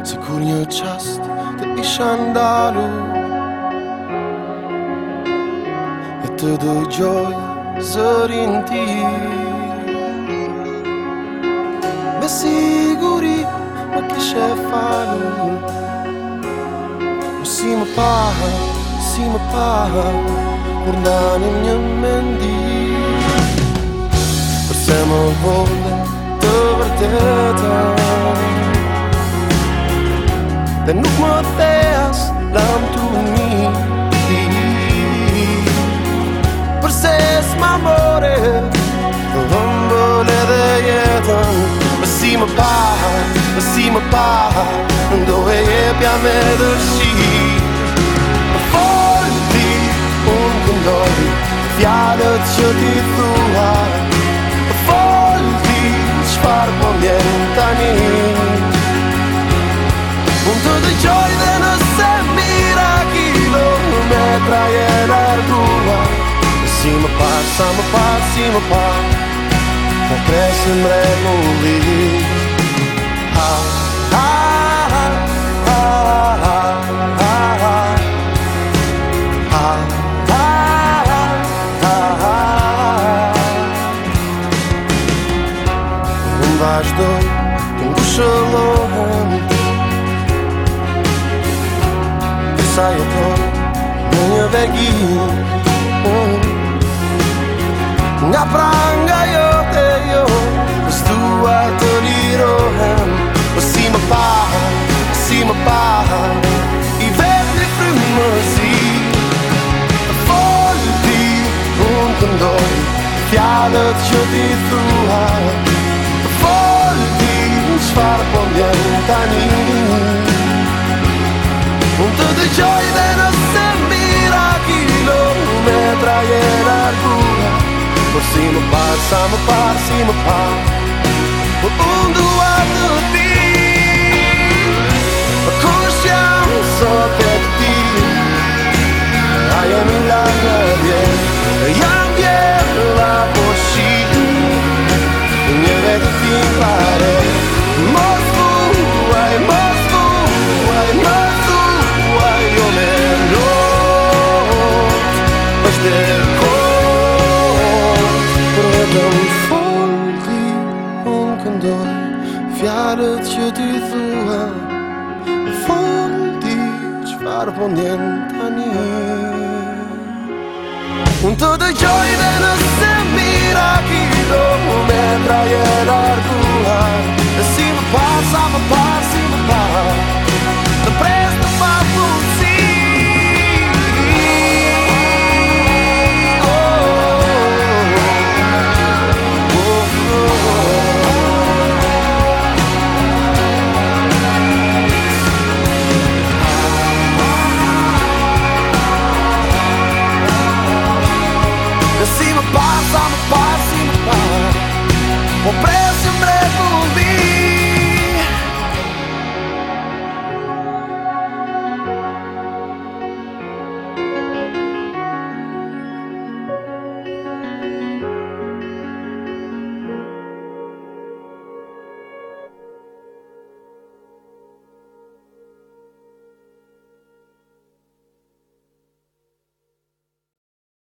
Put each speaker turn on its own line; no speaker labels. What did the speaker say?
se kur një qast të isha ndalu e të dëgjoj zërin ti. Me siguri më kishe falu, si më paha kur ndanim një mendi. Përse më vole të vërtetën dhe nuk më theas lam të mi. Përse s'ma more të hëmbël edhe jetën. Si më paha ndo e jepja me dërshi. Më fol ti, unë këndoj fjalët që ti thua. Më fol ti, çfarë po m'jen tani. Unë të dëgjoj dhe nëse kilometra je largua. Si më par, sa më par, si më par, po presim regulli. Unë vazhdoj të ngushëllohem, sa jetoj në një vegim. Nga pranga jote jo, s'dua të lirohem. Po si më paha, i vetë një frymëzi. Fol ti, unë këndoj fjalët që ti thua. Fol ti, çfarë po m'jen tani. Unë të dëgjoj dhe nëse kilometra je largua. Por si më par, sa më par, si më par, po unë dua të ti. Kush jam sot e ti, a jemi largë vjen, jam bjella po shi, një vetë ti pare. Mos vuaj, jo me lot, është e vetëm fol ti, unë këndoj fjalët që ti thua. Fol ti, çfarë po m'jen tani. Unë të dëgjoj dhe nëse kilometra je largua.